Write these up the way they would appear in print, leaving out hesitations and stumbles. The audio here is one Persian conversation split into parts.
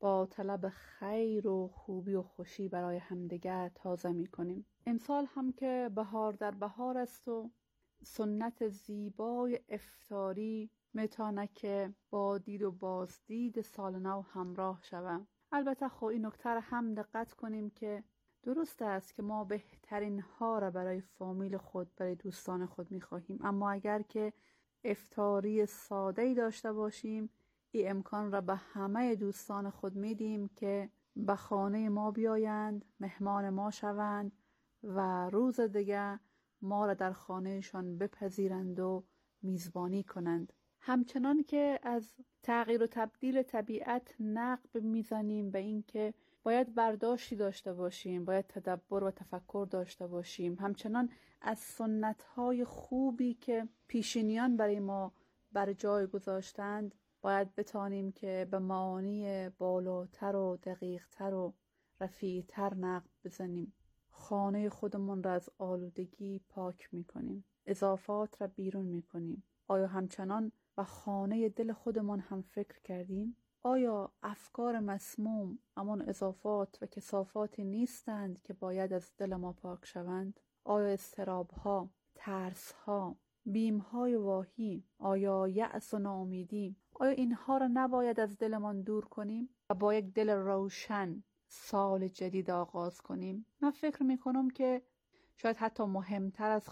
با طلب خیر و خوبی و خوشی برای همدیگر تازه می‌کنیم. امسال هم که بهار در بهار است و سنت زیبای افطاری میتونه که با دید و بازدید سال نو همراه شوم. البته خب این نکته را هم دقت کنیم که درست است که ما بهترین ها را برای فامیل خود، برای دوستان خود میخواهیم، اما اگر که افطاری ساده‌ای داشته باشیم، این امکان را به همه دوستان خود میدیم که به خانه ما بیایند، مهمان ما شوند و روز دیگه ما را در خانهشان بپذیرند و میزبانی کنند. همچنان که از تغییر و تبدیل طبیعت نقب میزنیم به این که باید برداشتی داشته باشیم، باید تدبر و تفکر داشته باشیم، همچنان از سنت‌های خوبی که پیشینیان برای ما بر جای گذاشتند باید بتانیم که به معانی بالاتر و دقیقتر و رفیعتر نقب بزنیم. خانه خودمون را از آلودگی پاک میکنیم، اضافات را بیرون میکنیم. آیا همچنان به خانه دل خودمان هم فکر کردیم؟ آیا افکار مسموم امان اضافات و کثافاتی نیستند که باید از دل ما پاک شوند؟ آیا اضطراب‌ها، ترس‌ها، بیم‌های واهی، آیا یأس و ناامیدی، آیا اینها را نباید از دلمان دور کنیم و با یک دل روشن سال جدید آغاز کنیم؟ من فکر میکنم که شاید حتی مهمتر از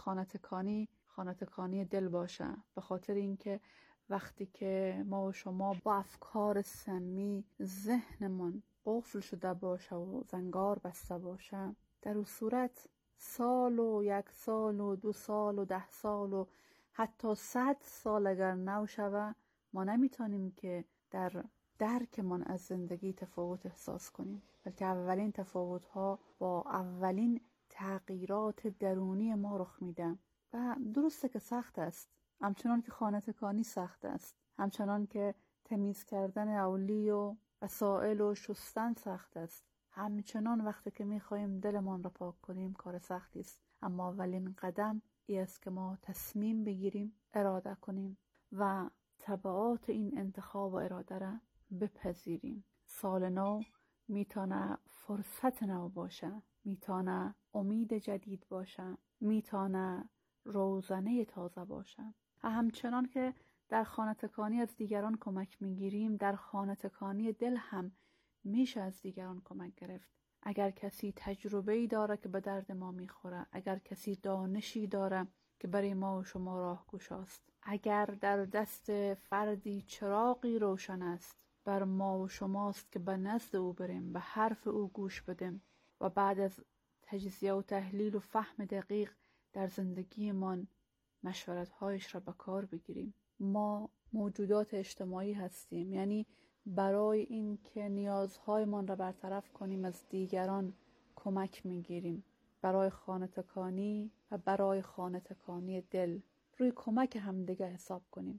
خانه‌تکانی دل باشه، به خاطر اینکه وقتی که ما و شما با افکار سمی ذهنمون قفل شده باشه و زنگار بسته باشه، در اون صورت سال و 1 سال و 2 سال و 10 سال و حتی 100 سال اگر نو شوه، ما نمیتونیم که در درکمان از زندگی تفاوت احساس کنیم، بلکه اولین تفاوت ها با اولین تغییرات درونی ما رخ میده. و درسته که سخت است، همچنان که خانه تکانی سخت است، همچنان که تمیز کردن اولی و وسائل و شستن سخت است، همچنان وقتی که میخوایم دلمان را پاک کنیم کار سختی است. اما اولین قدم ای است که ما تصمیم بگیریم، اراده کنیم و تبعات این انتخاب و اراده را بپذیریم. سال نو میتونه فرصت نو باشه، میتونه امید جدید باشه، میتونه روزنه تازه باشه. همچنان که در خانه تکانی از دیگران کمک میگیریم، در خانه تکانی دل هم میشه از دیگران کمک گرفت. اگر کسی تجربه‌ای داره که به درد ما میخوره، اگر کسی دانشی داره که برای ما و شما راهگشاست، اگر در دست فردی چراغی روشن است، بر ما و شماست که به نزد او بریم، به حرف او گوش بدیم و بعد از تجزیه و تحلیل و فهم دقیق در زندگیمان مشورت‌هایش را به کار بگیریم. ما موجودات اجتماعی هستیم، یعنی برای این که نیازهایمان را برطرف کنیم از دیگران کمک میگیریم. برای خانه تکانی و برای خانه تکانی دل روی کمک همدیگه حساب کنیم.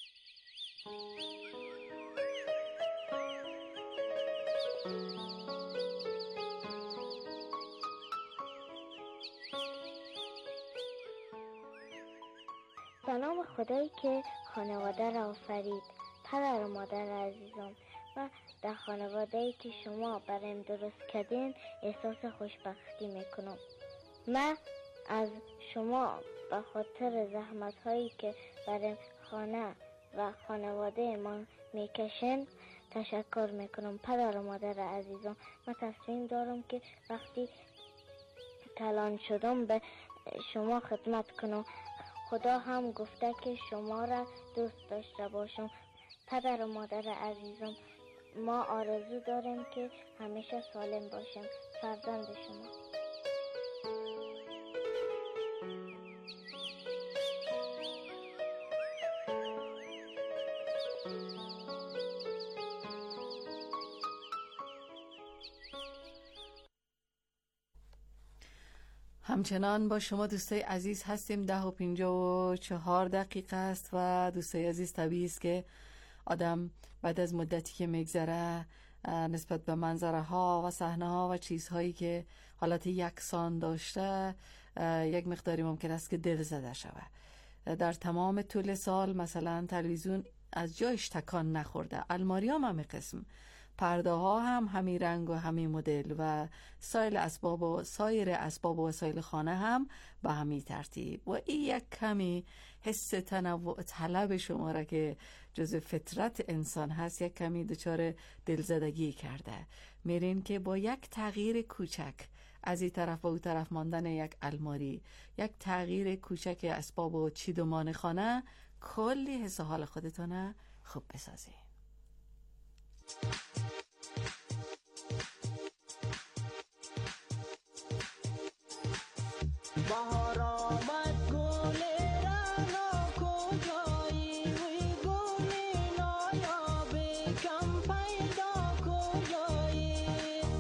به نام خدایی که خانواده را آفرید. پدر و مادر عزیزم، و در خانواده‌ای که شما برایم درست کردین احساس خوشبختی میکنم. من از شما به خاطر زحمت‌هایی که برای خانه و خانواده ما میکشن تشکر میکنم. پدر و مادر عزیزم، من تصمیم دارم که وقتی کلان شدم به شما خدمت کنم. خدا هم گفته که شما را دوست داشته باشم. پدر و مادر عزیزم، ما آرزو داریم که همیشه سالم باشیم. فرزند شما. همچنان با شما دوستای عزیز هستیم. 10:54 است و دوستای عزیز طبیعی است که آدم بعد از مدتی که میگذره نسبت به منظره ها و صحنه ها و چیزهایی که حالت یکسان داشته یک مقداری ممکن است که دل زده شوه. در تمام طول سال مثلا تلویزیون از جایش تکان نخورده، الماری هم همه قسم، پرده ها هم همین رنگ و همین مدل و سایر اسباب و وسایل خانه هم به همین ترتیب. و این یک کمی حس تنوع طلب شما را که جز فطرت انسان هست یک کمی دچار دلزدگی کرده. میرین که با یک تغییر کوچک از این طرف و اون طرف ماندن یک الماری، یک تغییر کوچک اسباب و چیدمان خانه، کلی حس حال خودتون خوب بسازی. بهار آمد گل رعنا کجایی وی گل نایاب کم پیدا کجایی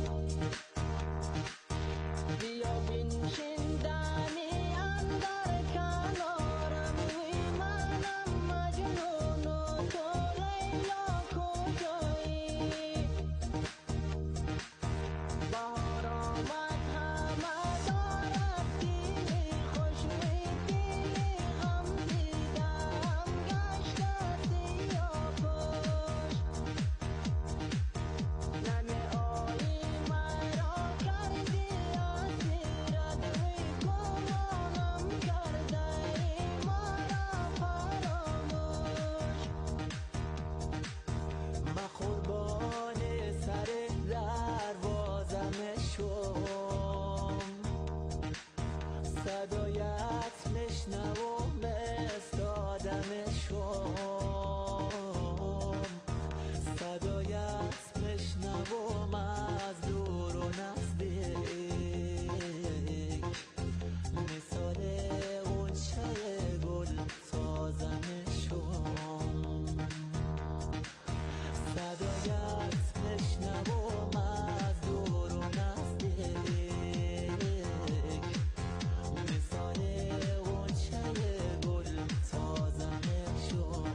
بیا بنشین دمی اندر کنارم وی منم مجنون و تو لیلا کجایی بهار آمد همه دارد دلی خوش وی دلی غم دیدم گشته سیاه پوش ننه آیی مرا کردی اسیرت وی گمانم کرده ای مرا فراموش من قربان سر دروازم شم صدایت نشنوم استادم شم صدایت نشنوم از دور و نزدیک مثال غنچه گل سازم شم صدایت نشنوم از دور و نزدیک مثال غنچه گل سازم شم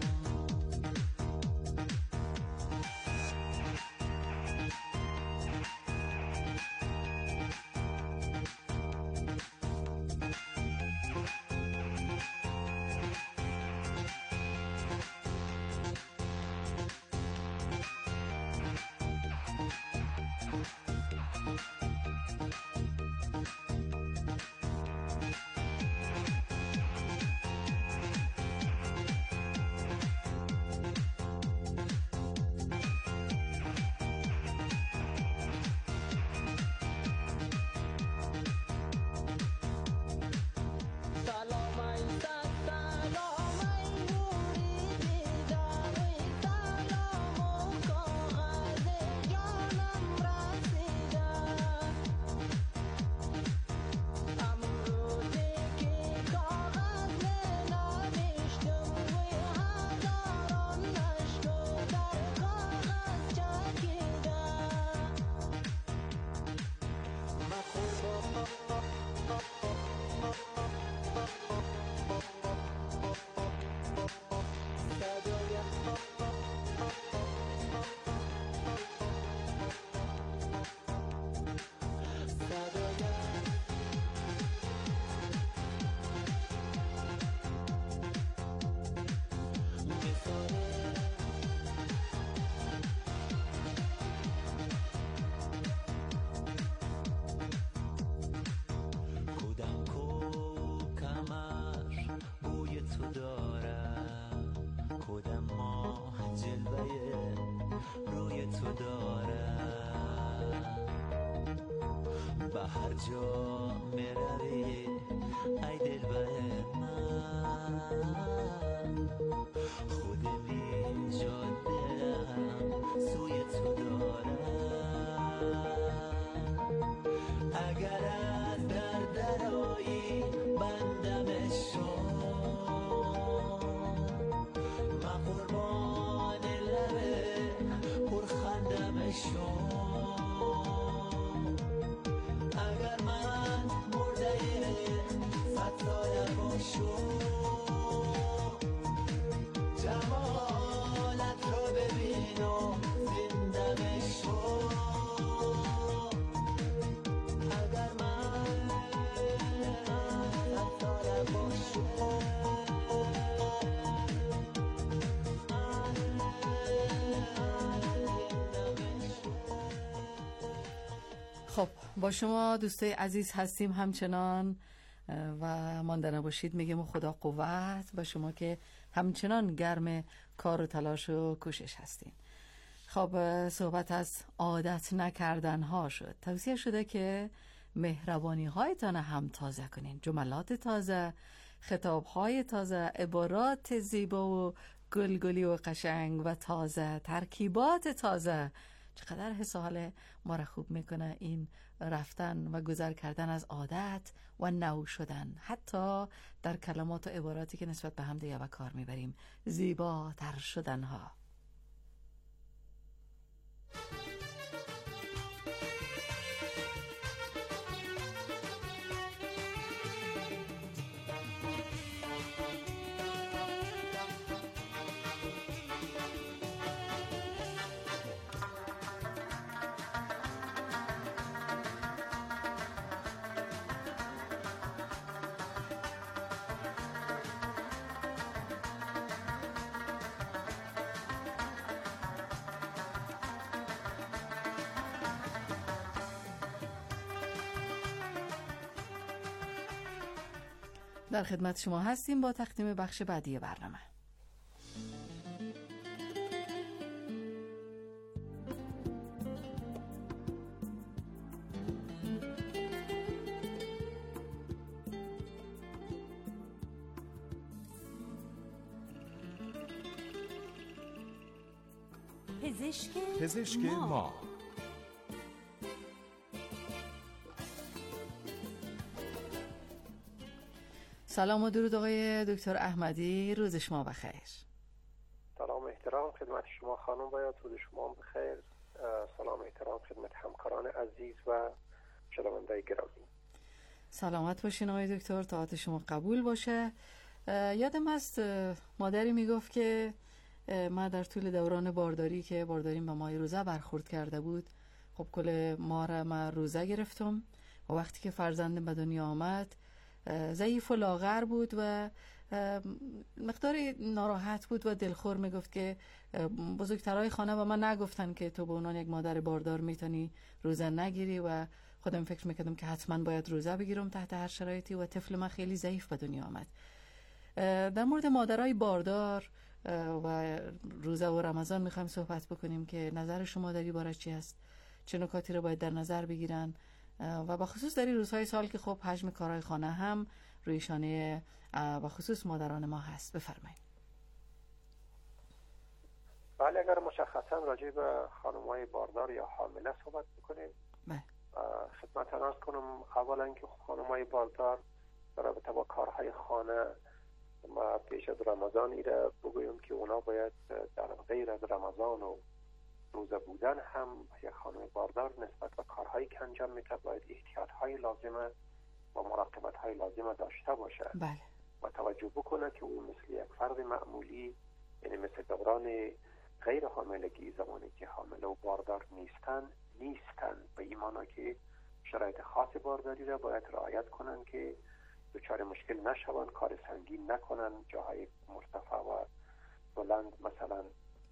سلام ای صد سلام ای نوری دیدم ای سلام و کاغذ جانم رسیدم امروزی که کاغذ ننوشتم وی هزاران نشو در کاغذ چکیدم من قربان کودم کو کمر بوی تو دارم کودم ماه جلوه روی تو دارم به هر جا میروی ای دلبر من خودمی جاده‌ام سوی تو دارم اگر از درایی بندم شو من قربان لبه پرخندم شو اگر من مرده صد ساله باشو جمالت رو ببین و زنده شو اگر من صد ساله باشو زنده شو خب با شما دوستای عزیز هستیم همچنان و مانده نباشید میگم خدا قوت و شما که همچنان گرم کار و تلاش و کوشش هستین. خب صحبت از عادت نکردن ها شد. توصیه شده که مهربانی هایتان هم تازه کنین، جملات تازه، خطاب های تازه، عبارات زیبا و گلگلی و قشنگ و تازه، ترکیبات تازه. چقدر حس و حال ما را خوب میکنه این رفتن و گذر کردن از عادت و نو شدن، حتی در کلمات و عباراتی که نسبت به هم دیگه و کار میبریم، زیباتر شدن ها. در خدمت شما هستیم با تقدیم بخش بعدی برنامه. پزشک ما. سلام و درود آقای دکتر احمدی، روز شما بخیر. سلام احترام خدمت شما خانم، باید روز شما بخیر. سلام احترام خدمت همکاران عزیز و شنونده گرامی. سلامت باشین آقای دکتر، طاعت شما قبول باشه. یادم هست مادری میگفت که ما در طول دوران بارداری که بارداریم به ماه روزه برخورد کرده بود، خب کل ماه را من روزه گرفتم و وقتی که فرزندم به دنیا آمد ضعیف و لاغر بود و مقداری ناراحت بود و دلخور میگفت که بزرگترهای خانه و من نگفتن که تو به عنوان یک مادر باردار میتونی روزه نگیری و خودم فکر میکردم که حتما باید روزه بگیرم تحت هر شرایطی و طفل من خیلی ضعیف به دنیا آمد. در مورد مادرای باردار و روزه و رمضان میخوایم صحبت بکنیم که نظر شما در این باره چی است؟ چه نکاتی رو باید در نظر بگیرن و بخصوص در این روزهای سال که خب حجم کارهای خانه هم روی شانه بخصوص مادران ما هست؟ بفرمایید. بله، اگر مشخصا راجع به خانم‌های باردار یا حامله صحبت بکنیم، خدمت عرض کنم اولا که خانم‌های باردار در رابطه با کارهای خانه ما پیش از رمضان ایره بگویم که اونا باید در غیر از رمضان و روزه بودن هم یک خانم باردار نسبت به کارهایی که انجام میده باید احتیاطهای لازمه و مراقبتهای لازمه داشته باشه. بله. و توجه بکنه که اون مثل یک فرد معمولی، یعنی مثل دوران غیر حاملگی، زمانی که حامله و باردار نیستن به این معنی که شرایط خاص بارداری را باید رعایت کنن که دچار مشکل نشون، کار سنگین نکنن، جاهای مرتفع و بلند مثلا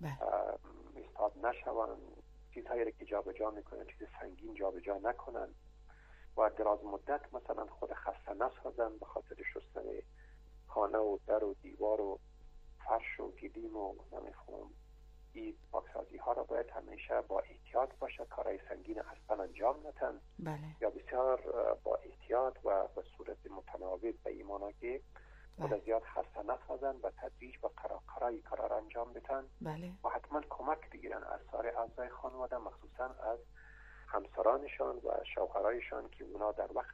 ایستاد نشون، چیزهایی را که جابجا میکنن چیز سنگین جابجا نکنن و دراز مدت مثلا خود خسته نسازن به خاطر شستن خانه و در و دیوار و فرش و گلیم و نمیفهم. این پاکسازی ها را باید همیشه با احتیاط باشه، کارهای سنگین اصلا انجام ندن. بله. یا بسیار با احتیاط و به صورت متناوب به ایمانا که خود زیاد خسته نسازن و تدریج و قرارای کار انجام بدن. بله. و حتما کمک بگیرن از سایر اعضای خانواده، مخصوصا از همسرانشان و شوهرایشان که اونا در وقت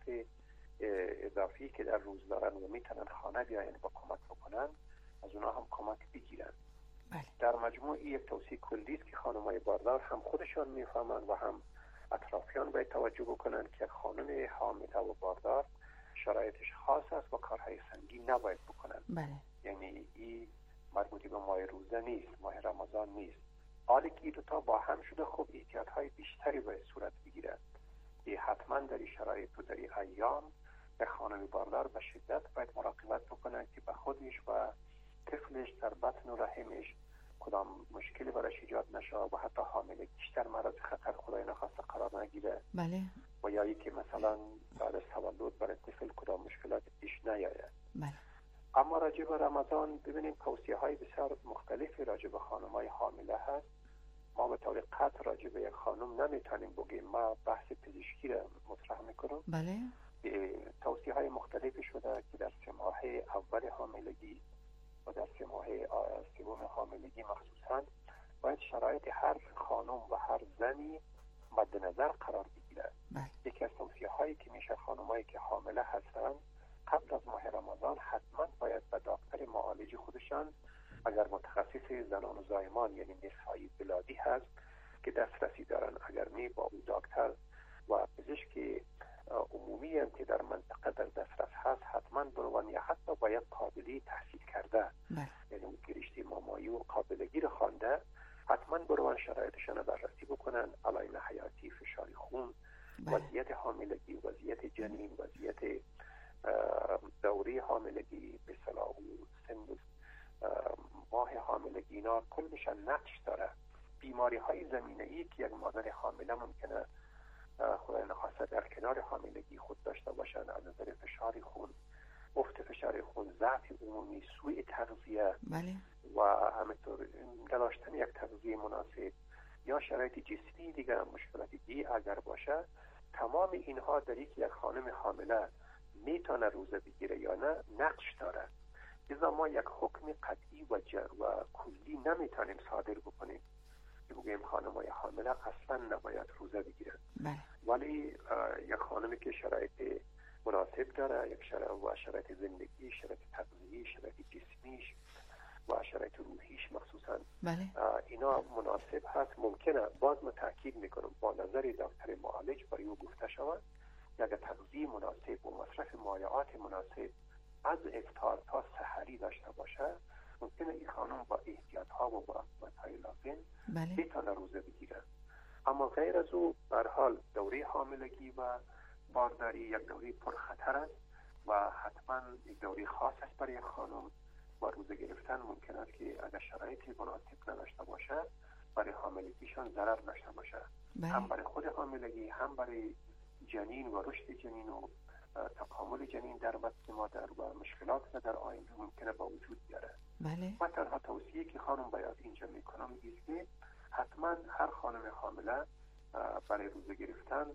اضافی که در روز دارن و میتونن خانه بیاین با کمک بکنن، از اونا هم کمک بگیرن. بله. در مجموع یک توصیه کلی است که خانم‌های باردار هم خودشان میفهمن و هم اطرافیان باید توجه بکنن که خانم حامله و باردار شرایطش خاص است و کارهای سنگین نباید بکنن. بله. یعنی این مربوطی به ماه روزه نیست، ماه رمضان نیست. حالی که دو تا با هم شده خب احتیاطهای بیشتری باید صورت بگیرد. حتما در این شرایط و در این ایام به خانم باردار به شدت باید مراقبت بکنن که به خودش و طفلش در بطن و رحمش کدام مشکلی براش ایجاد نشه و حتی حامله بیشتر معرض خطر خدای نخواسته قرار نگیره. بله. یا ای که مثلا بعد از تولد برای طفل کدام مشکلات پیش نیاید. بله. اما راجع به رمضان ببینیم توصیه های بسیار مختلفی راجع به خانم‌های حامله هست. ما به طور قطع راجع به یک خانم نمیتونیم بگیم. ما بحث پزشکی را مطرح میکنم. بله. توصیه های مختلفی شده که در 3 ماهه اول حاملگی و در 3 ماهه سوم حاملگی مخصوصا باید شرایط هر خانم و هر زنی مد نظر قرار بگیرد. یکی از توصیه هایی که میشه خانمایی که حامله هستند قبل از ماه رمضان حتما باید به دکتر معالج خودشان، اگر متخصص زنان و زایمان یعنی نسایی ولادی هست که دسترسی دارن، اگر نه با اون دکتر و پزشک عمومی هم که در منطقه در دسترس هست حتما بروان، یا حتی باید قابلی تحصیل کرده یعنی اون رشته مامایی و قابلگی رو خوانده، حتما بروان شرایطشان رو بررسی بکنن، علائم حیاتی، فشار خون، وضعیت حاملگی، وضعیت جنین، وضعیت دوره حاملگی، به اصطلاح سن ماه حاملگی، اینا کلشان نقش داره. بیماری های زمینه‌ای که یک مادر حامله ممکنه خدای نخواسته در کنار حاملگی خود داشته باشن، از نظر فشار خون، افت فشار خون، ضعف عمومی، سوء تغذیه و همینطور نداشتن یک تغذیه مناسب یا شرایط جسمی دیگر، مشکلات دیگه اگر باشه، تمام اینها در یک خانم حامله میتونه روزه بگیره یا نه نقش داره. لذا ما یک حکم قطعی و کلی نمیتونیم صادر بکنیم که بگیم خانم‌های حامله اصلا نباید روزه بگیرن. ولی یک خانمی که شرایط مناسب داره، یک شرایط زندگی، شرایط تغذیه‌ای، شرایط جسمیش و شرایط روحیش مخصوصا اینا مناسب هست، ممکنه باز ما تاکید میکنم با نظر دکتر معالج برای او گفته شود یک تغذیه مناسب و مصرف مایعات مناسب از افطار تا سحری داشته باشه، ممکنه این خانم با احتیاط ها و مراقبت های لازم بتونه روزه بگیره. اما غیر از او به هر حال دوره حاملگی و بارداری یک دوره پرخطر است و حتما یک دوره خاص است برای خانم و روزه گرفتن ممکن است که اگر شرایط مناسب نداشته باشه برای حاملگیشان ضرر داشته باشه، هم برای خود حاملگی، هم برای جنین و رشد جنین و تکامل جنین در بطن مادر و مشکلات که در آینده ممکنه با وجود بیاره. و تنها توصیه که خانم باید اینجا میکنم است که حتما هر خانم حامله برای روزه گرفتن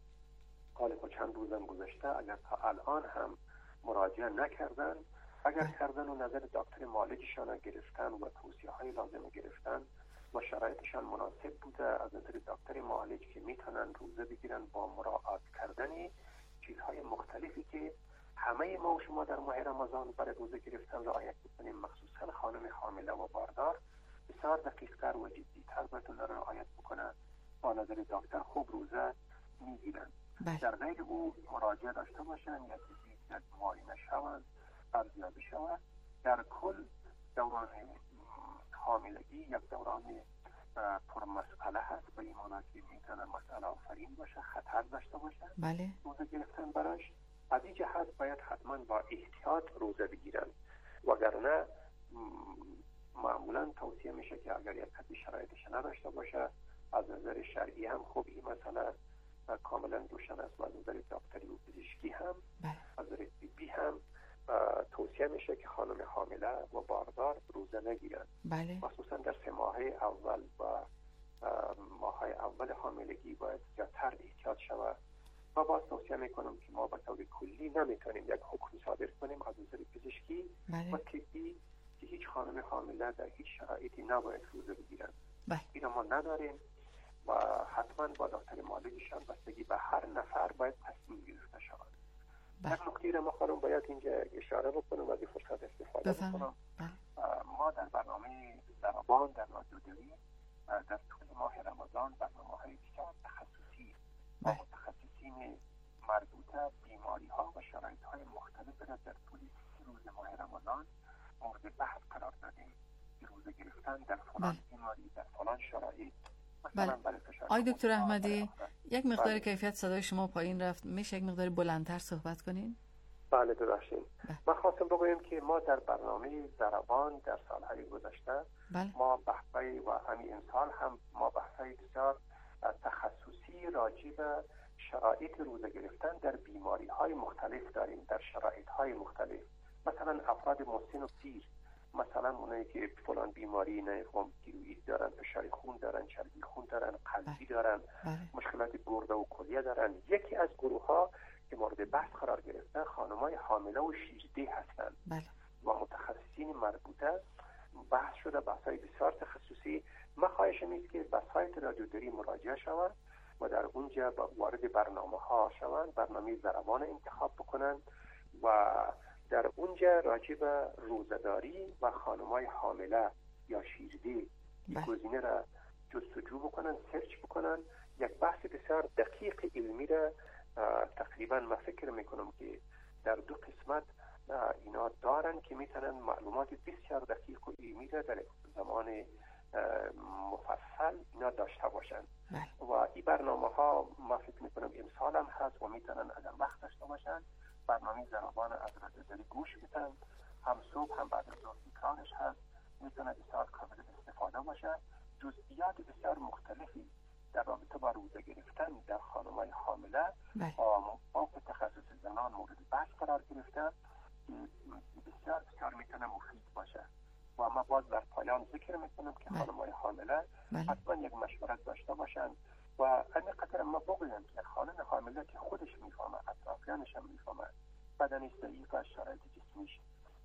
حالا چند روزم گذشته اگر تا الان هم مراجعه نکردن، اگر کردن و نظر دکتر معالجشان گرفتن و توصیه های لازم گرفتن و شرایطشان مناسب بوده از نظر دکتر معالج که میتونن روزه بگیرن با مراعات کردن چیزهای مختلفی که همه ما و شما در ماه رمضان برای روزه گرفتن رعایت بکنیم، مخصوصا خانم حامله و باردار بسیار دقیق‌تر و جدی‌تر بتونه رعایت بکنه، با نظر دکتر خوب روزه میگیرن. در غیر او مراجعه داشته باشن یا چیزی که معاینه شوند، ارزیابی شود. در کل دوران حاملگی یک دوران پرمسئله هست، به این معنی که میتونه مسئله آفرین باشه، خطر داشته باشه روزه گرفتن براش. از این جهت باید حتما با احتیاط روزه بگیرن، وگرنه معمولا توصیه میشه که اگر یک کسی شرایطش نداشته باشه از نظر شرعی هم خوب این مسئله کاملا روشن است و از نظر دکتری و پزشکی هم از نظر طبی هم توصیه میشه که خانم حامله و باردار روزه نگیرن، مخصوصا در 3 ماهه اول و ماههای اول حاملگی باید زیادتر احتیاط شود. و باز توصیه میکنم که ما به طور کلی نمیتونیم یک حکم صادر کنیم از نظر پزشکی و طبی که هیچ خانم حامله در هیچ شرایطی نباید روزه بگیرن. اینو ما نداریم و حتما با دکتر معالجشان بستگی به هر نفر باید تصمیم گرفته شود. یک نکته را ما باید اینجا اشاره بکنم و از این فرصت استفاده بکنم. ما در برنامه زربان در رادیو دوی در طول ماه رمضان برنامه‌های بسیار تخصصی و متخصصین مربوطه بیماری ها و شرایط های مختلف را در طول 30 روز ماه رمضان مورد بحث قرار دادیم که روزه گرفتن در فلان بیماری در فلان شرایط. آقای دکتر احمدی، یک مقدار کیفیت صدای شما پایین رفت، میشه یک مقدار بلندتر صحبت کنین؟ بله ببخشید. من خواستم بگویم که ما در برنامه ضربان در سالهای گذشته ما بحث‌های و همین امسال هم ما بحث‌های بسیار تخصصی راجع به شرایط روزه گرفتن در بیماری های مختلف داریم، در شرایط های مختلف. مثلا افراد مسن و پیر، مثلا اونایی که فلان بیماری نمیفهم تیروئید دارن، فشار خون دارن، چربی خون دارن، قلبی دارن، مشکلات گرده و کلیه دارن. یکی از گروه ها که مورد بحث قرار گرفتن خانم‌های حامله و شیرده هستند و متخصصین مربوطه بحث شده، بحث‌های بسیار تخصصی. من خواهشم است که به سایت رادیوداری مراجعه شوند و در اونجا وارد برنامه‌ها شوند، برنامه ضربان انتخاب بکنن و در اونجا راجع به روزه‌داری و خانم‌های حامله یا شیرده گزینه را جستجو بکنن، سرچ بکنن. یک بحث بسیار دقیق علمی را تقریبا من فکر میکنم که در 2 قسمت اینا دارن که میتونن معلومات بسیار دقیق و علمی را در زمان مفصل اینا داشته باشن و این برنامه ها ما فکر میکنم امسال هم هست و میتونن اگر وقت داشته باشن برنامه ضربان از رادیوداری گوش میتونن، هم صبح هم بعد از ظهر تکرارش هست، میتونه بسیار قابل استفاده باشه. جزئیات بسیار مختلفی در رابطه با روزه گرفتن در خانم‌های حامله با تخصص زنان مورد بحث قرار گرفته که بسیار بسیار میتونه مفید باشه و ما باز در پایان ذکر میکنم که خانم‌های حامله حتما یک مشورت داشته باشن و همینقدر ما بگویم که خانم حامله که خودش میفهمه، اطرافیانش هم میفهمه بدنش ضعیف و شرایط جسمیش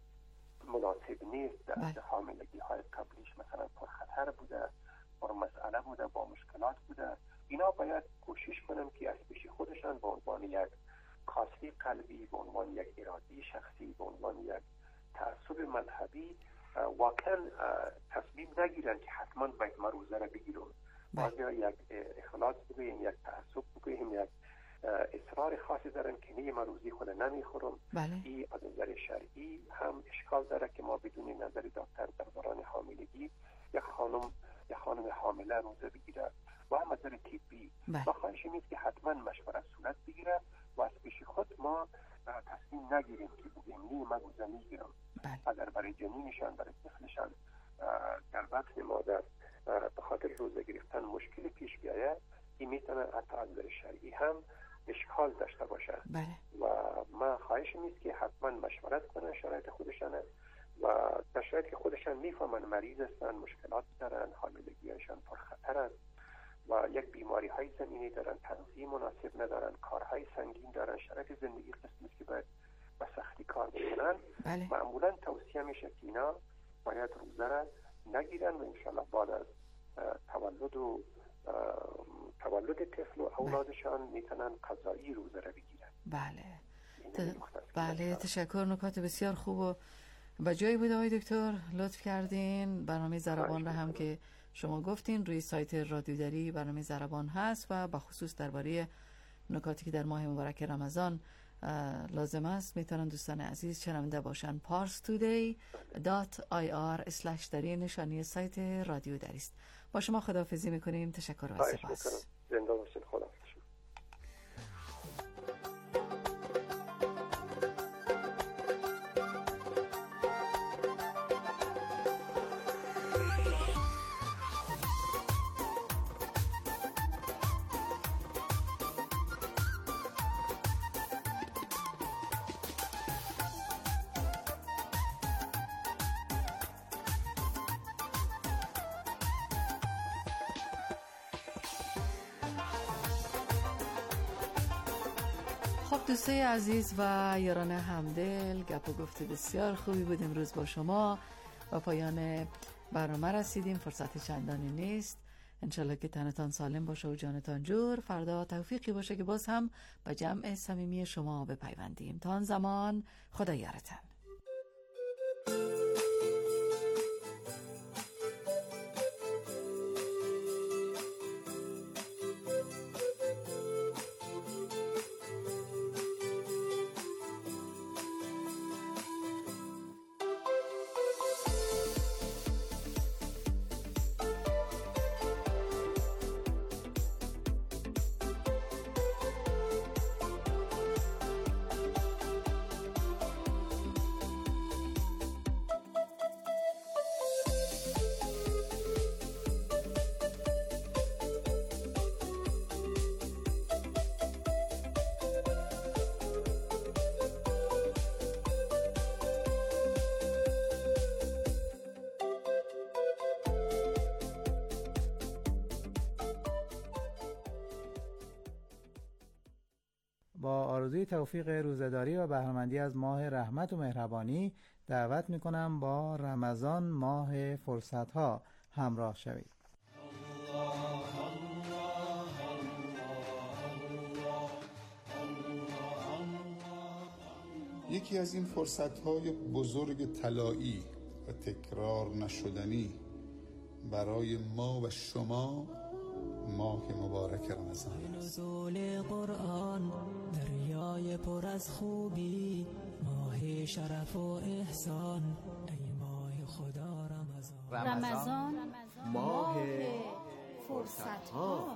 مناسب نیست، در حاملگی های قبلیش مثلا پرخطر بوده، پر مسئله بوده، با مشکلات بوده، اینا باید کوشش کنن که از پیش خودشان به عنوان یک کاستی قلبی، به عنوان یک ارادی شخصی، به عنوان یک تعصب مذهبی واقعا تصمیم نگیرن که حتما باید ما روزه را بگیرم. بعضیا یک اخلاص بگویم، یک تعصب بگویم، یک اصرار خاصی دارن که نه ما روزی خود نمیخورم. این از نظر شرعی هم اشکال داره که ما بدون نظر دکتر در دوران حاملگی یک خانم حامله روزه بگیره و هم از نظر طبی ما خواهشم است که حتما مشورت صورت بگیره و از پیش خود ما تصمیم نگیریم که بگیم نه من روزه میگیرم. اگر برای جنینشان، برای طفلشان در بطن مادر به خاطر روزه گرفتن مشکل پیش بیاید، این میتونه حتی از نظر شرعی هم اشکال داشته باشه و من خواهشم است که حتما مشورت کنن شرایط خودشان و در شرایطی که خودشان میفهمن مریض هستن، مشکلات دارن، حاملگیشان پرخطر است و یک بیماری های زمینی دارن، تغذیه مناسب ندارن، کارهای سنگین دارن، شرایط زندگی قسمی است که باید به سختی کار بکنن. معمولا توصیه میشه که اینا باید روزه را نگیرن و انشالله بعد از تولد طفل و اولادشان میتونن قضایی روزه را بگیرن. بله تشکر، نکات بسیار خوب و جایی بود آقای دکتر، لطف کردین. برنامه ضربان را هم که شما گفتین روی سایت رادیوداری برنامه ضربان هست و به خصوص درباره نکاتی که در ماه مبارک رمضان لازم است میتونن دوستان عزیز شنونده باشن. parstoday.ir/ دری نشانی سایت رادیوداری است. با شما خداحافظی میکنیم. تشکر و سپاس. زنده باشین. خدا. خب دوستای عزیز و یاران همدل، گپ و گفت بسیار خوبی بود امروز با شما. و پایان برنامه رسیدیم، فرصت چندانی نیست. انشالله که تنتان سالم باشه و جانتان جور. فردا توفیقی باشه که باز هم به جمع صمیمی شما بپیوندیم. تا آن زمان خدا یارتن. با آرزوی توفیق روزه‌داری و بهره‌مندی از ماه رحمت و مهربانی دعوت می‌کنم با رمضان ماه فرصت‌ها همراه شوید. یکی از این فرصت‌های بزرگ طلایی و تکرار نشدنی برای ما و شما ماه مبارک رمضان است. نزول قرآن دریای پر از خوبی، ماه شرف و احسان، ای ماه خدا رمضان ماه فرصت‌ها.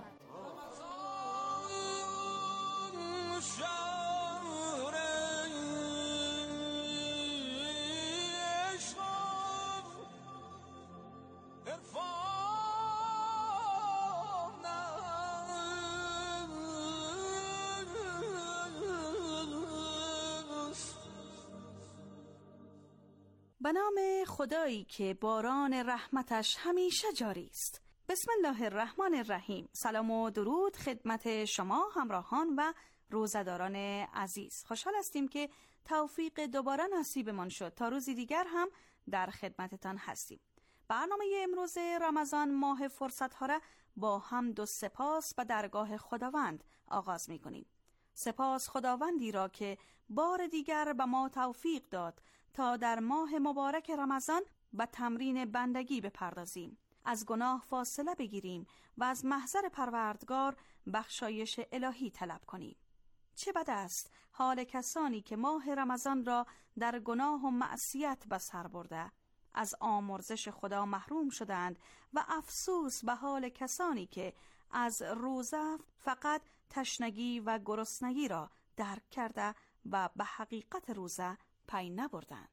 به نام خدایی که باران رحمتش همیشه جاری است. بسم الله الرحمن الرحیم. سلام و درود خدمت شما همراهان و روزه‌داران عزیز. خوشحال هستیم که توفیق دوباره نصیبمان شد تا روزی دیگر هم در خدمتتان هستیم. برنامه امروز رمضان ماه فرصت‌ها را با حمد و سپاس و درگاه خداوند آغاز می‌کنیم. سپاس خداوندی را که بار دیگر به ما توفیق داد تا در ماه مبارک رمضان به تمرین بندگی بپردازیم، از گناه فاصله بگیریم و از محضر پروردگار بخشایش الهی طلب کنیم. چه بد است حال کسانی که ماه رمضان را در گناه و معصیت به سر برده، از آمرزش خدا محروم شدند و افسوس به حال کسانی که از روزه فقط تشنگی و گرسنگی را درک کرده و به حقیقت روزه پی نبردند.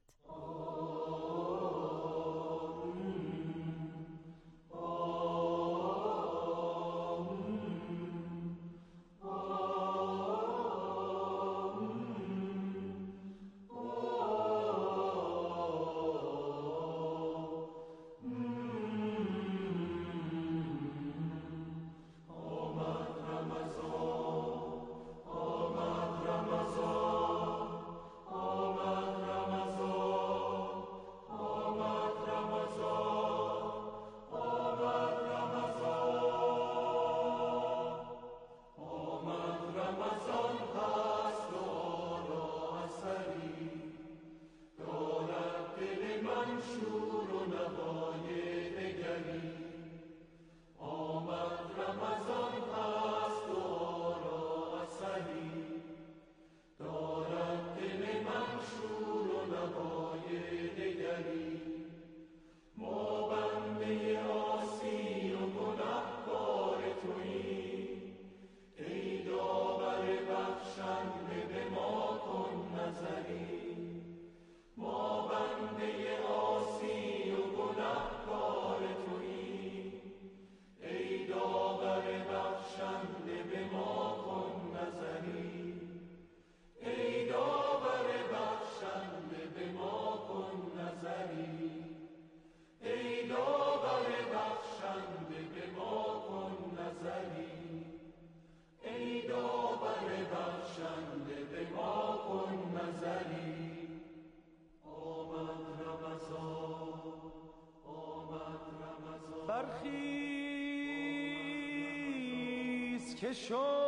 برخیز که شد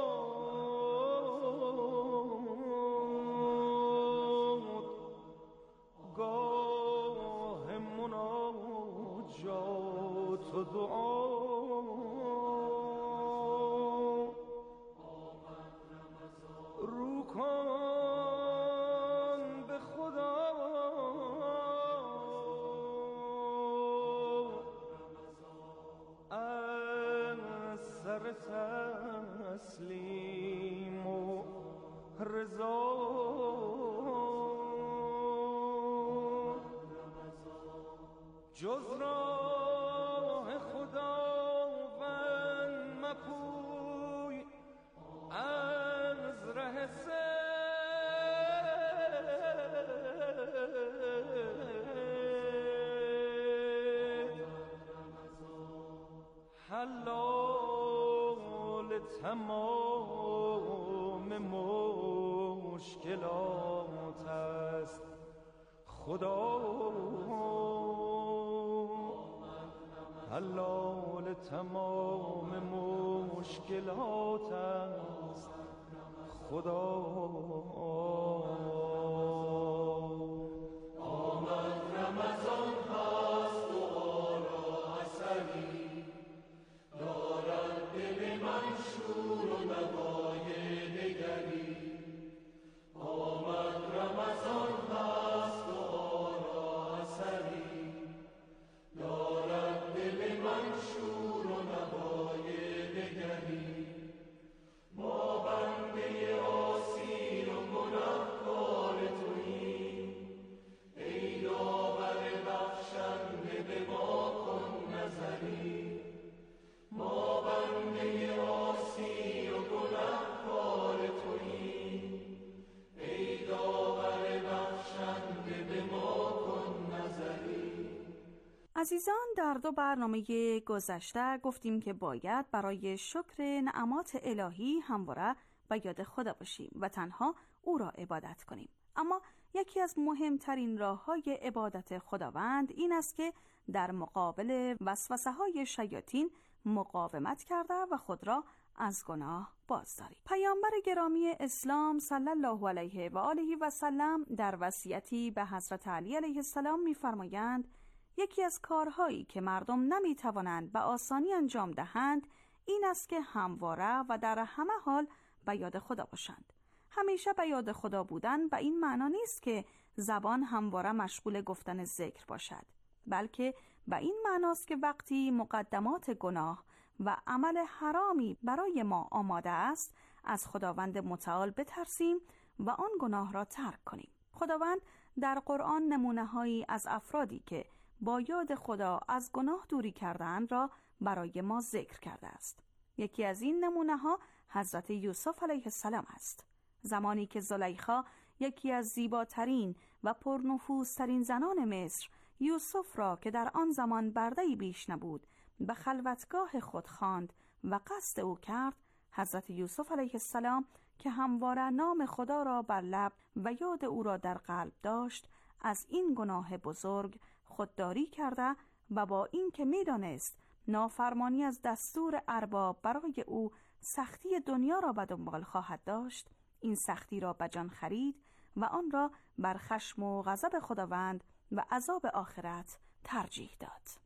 گاه مناجات و دعا، رو کن به خدا از سر تسلیم و رضا، جز راه خداوند مپوی، از ره حلال تمام تمام مشکلات است خدا، حلال تمام مشکلات است خدا. آمد رمضان هست و آرا اثری، دارد دل من شور و نوای دگری. آمد رمضان هست و آرا اثری، دارد دل من شور و نوای دگری. ما بنده عاصی و گنهکار توییم، ای داور بخشنده به ما کن نظری. ما بنده عاصی و گنهکار توییم، ای داور بخشنده به ما کن نظری. عزیزان، در 2 برنامه گذشته گفتیم که باید برای شکر نعمات الهی همواره به یاد خدا باشیم و تنها او را عبادت کنیم. اما یکی از مهمترین راه‌های عبادت خداوند این است که در مقابل وسوسه‌های شیاطین مقاومت کرده و خود را از گناه بازداریم. پیامبر گرامی اسلام صلی الله علیه و آله و سلم در وصیتی به حضرت علی علیه السلام می‌فرمایند یکی از کارهایی که مردم نمی‌توانند به آسانی انجام دهند این است که همواره و در همه حال به یاد خدا باشند. همیشه به یاد خدا بودن به این معنا نیست که زبان همواره مشغول گفتن ذکر باشد، بلکه به این معناست که وقتی مقدمات گناه و عمل حرامی برای ما آماده است از خداوند متعال بترسیم و آن گناه را ترک کنیم. خداوند در قرآن نمونه‌هایی از افرادی که با یاد خدا از گناه دوری کردند را برای ما ذکر کرده است. یکی از این نمونه‌ها حضرت یوسف علیه السلام است. زمانی که زلیخا یکی از زیباترین و پرنفوذترین زنان مصر یوسف را که در آن زمان برده‌ای بیش نبود به خلوتگاه خود خواند و قصد او کرد، حضرت یوسف علیه السلام که همواره نام خدا را بر لب و یاد او را در قلب داشت از این گناه بزرگ خودداری کرده و با این که می‌دانست نافرمانی از دستور ارباب برای او سختی دنیا را به دنبال خواهد داشت، این سختی را به جان خرید و آن را بر خشم و غضب خداوند و عذاب آخرت ترجیح داد.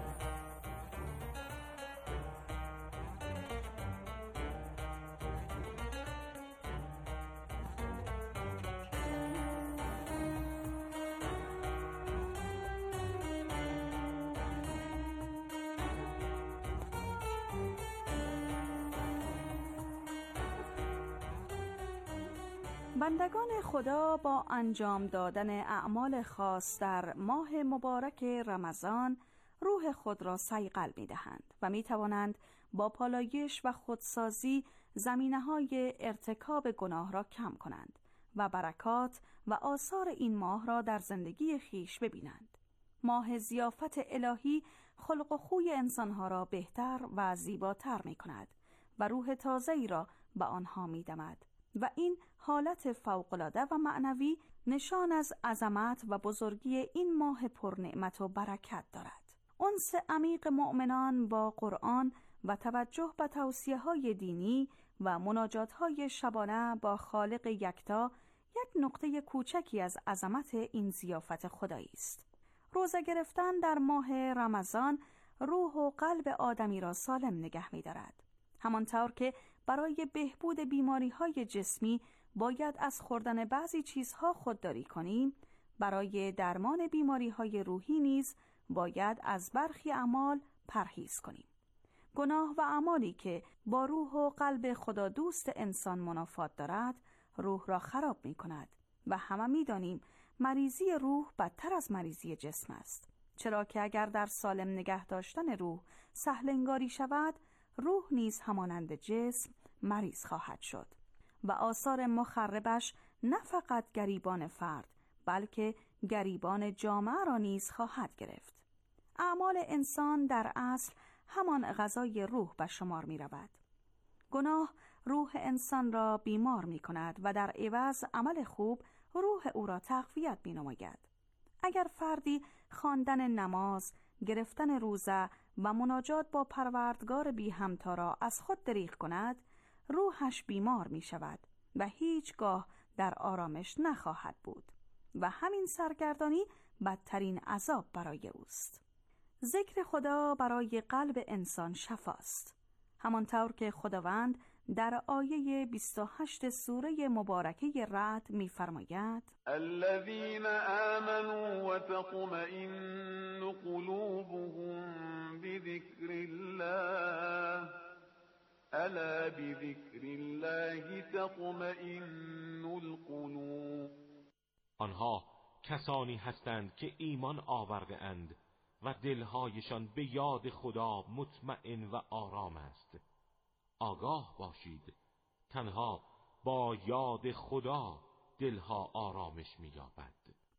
بندگان خدا با انجام دادن اعمال خاص در ماه مبارک رمضان روح خود را صیقل می‌دهند و می‌توانند با پالایش و خودسازی زمینه‌های ارتکاب گناه را کم کنند و برکات و آثار این ماه را در زندگی خیش ببینند. ماه ضیافت الهی خلق و خوی انسانها را بهتر و زیباتر می‌کند و روح تازه‌ای را به آنها می‌دمد و این حالت فوق‌العاده و معنوی نشان از عظمت و بزرگی این ماه پرنعمت و برکت دارد. انس عمیق مؤمنان با قرآن و توجه به توصیه‌های دینی و مناجات‌های شبانه با خالق یکتا یک نقطه کوچکی از عظمت این ضیافت خدایی است. روزه گرفتن در ماه رمضان روح و قلب آدمی را سالم نگه می‌دارد. همانطور که برای بهبود بیماری‌های جسمی باید از خوردن بعضی چیزها خودداری کنیم، برای درمان بیماری‌های روحی نیز باید از برخی اعمال پرهیز کنیم. گناه و اعمالی که با روح و قلب خدا دوست انسان منافات دارد، روح را خراب می‌کند و همه می‌دانیم مریضی روح بدتر از مریضی جسم است، چرا که اگر در سالم نگه داشتن روح سهل انگاری شود، روح نیز همانند جسم مریض خواهد شد و آثار مخربش نه فقط گریبان فرد بلکه گریبان جامعه را نیز خواهد گرفت. اعمال انسان در اصل همان غذای روح به شمار می رود. گناه روح انسان را بیمار می کند و در عوض عمل خوب روح او را تقویت می نماید. اگر فردی خواندن نماز، گرفتن روزه و مناجات با پروردگار بی همتا را از خود دریغ کند، روحش بیمار می شود و هیچگاه در آرامش نخواهد بود و همین سرگردانی بدترین عذاب برای اوست. ذکر خدا برای قلب انسان شفاست، همانطور که خداوند در آیه 28 سوره مبارکه رعد می‌فرماید: الذين آمنوا وتطمئن قلوبهم بذكر الله الا بذكر الله تطمئن القلوب. آنها کسانی هستند که ایمان آورده اند و دلهایشان به یاد خدا مطمئن و آرام است. آگاه باشید، تنها با یاد خدا دلها آرامش می‌یابد.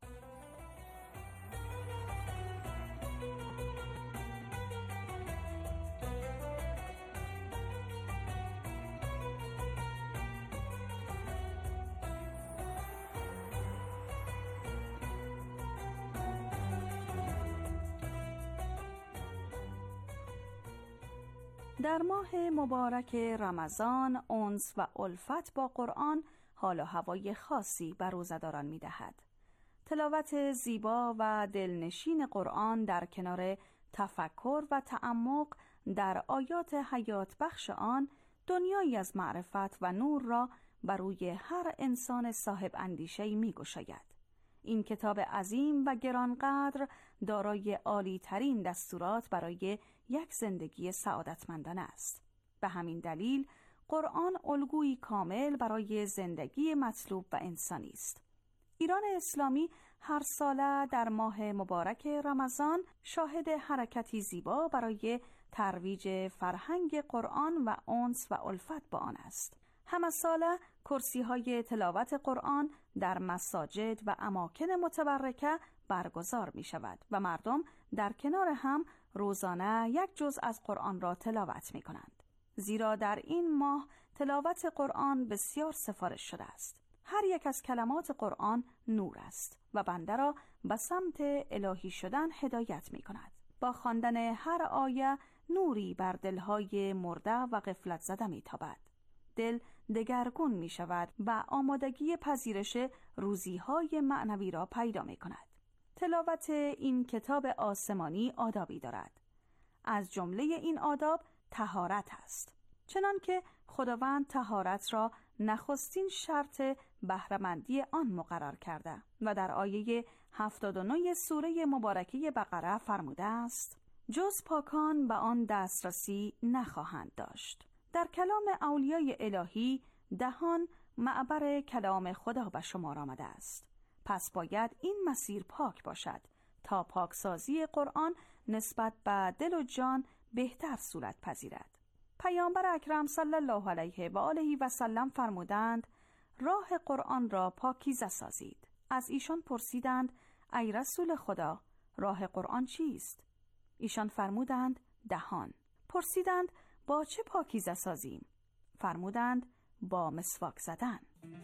در ماه مبارک رمضان انس و الفت با قرآن حال و هوای خاصی بر روزه‌داران می‌دهد. تلاوت زیبا و دلنشین قرآن در کنار تفکر و تعمق در آیات حیات بخش آن دنیایی از معرفت و نور را بر روی هر انسان صاحب اندیشه‌ای می‌گشاید. این کتاب عظیم و گرانقدر دارای عالی ترین دستورات برای یک زندگی سعادتمندانه است. به همین دلیل قرآن الگویی کامل برای زندگی مطلوب و انسانی است. ایران اسلامی هر ساله در ماه مبارک رمضان شاهد حرکتی زیبا برای ترویج فرهنگ قرآن و انس و الفت با آن است. همه ساله کرسی‌های تلاوت قرآن در مساجد و اماکن متبرکه برگزار می شود و مردم در کنار هم روزانه یک جزء از قرآن را تلاوت می کنند. زیرا در این ماه تلاوت قرآن بسیار سفارش شده است. هر یک از کلمات قرآن نور است و بنده را به سمت الهی شدن هدایت می کند. با خواندن هر آیه نوری بر دلهای مرده و غفلت زده می تابد. دل دگرگون می شود و آمادگی پذیرش روزیهای معنوی را پیدا می کند. تلاوت این کتاب آسمانی آدابی دارد. از جمله این آداب طهارت است. چنان که خداوند طهارت را نخستین شرط بهره‌مندی آن مقرر کرده و در آیه 79 سوره مبارکه بقره فرموده است: جز پاکان به آن دسترسی نخواهند داشت. در کلام اولیای الهی دهان معبر کلام خدا به شمار آمده است. پس باید این مسیر پاک باشد تا پاکسازی قرآن نسبت به دل و جان بهتر صورت پذیرد. پیامبر اکرم صلی الله علیه و آله و سلم فرمودند: راه قرآن را پاکیزه سازید. از ایشان پرسیدند: ای رسول خدا، راه قرآن چیست؟ ایشان فرمودند: دهان. پرسیدند: با چه پاکیزه سازیم؟ فرمودند: با مسواک زدن.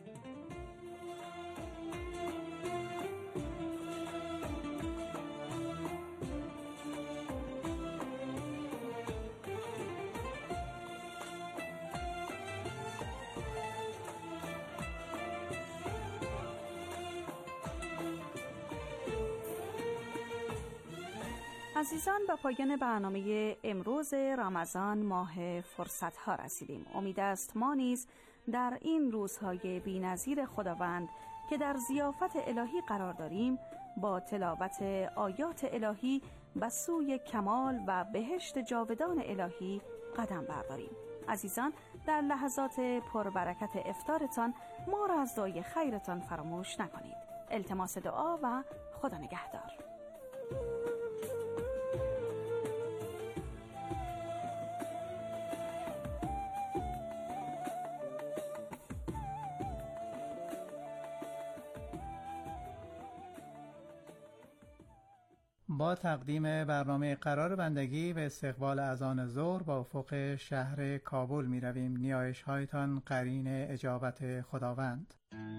عزیزان، به پایان برنامه امروز رمضان ماه فرصت ها رسیدیم. امید است ما نیز در این روزهای بی‌نظیر خداوند که در ضیافت الهی قرار داریم با تلاوت آیات الهی به سوی کمال و بهشت جاودان الهی قدم برداریم. عزیزان، در لحظات پربرکت افطارتان ما را از دعای خیرتان فراموش نکنید. التماس دعا و خدا نگهدار. با تقدیم برنامه قرار بندگی به استقبال اذان ظهر با افق شهر کابل می رویم. نیایش هایتان قرین اجابت خداوند.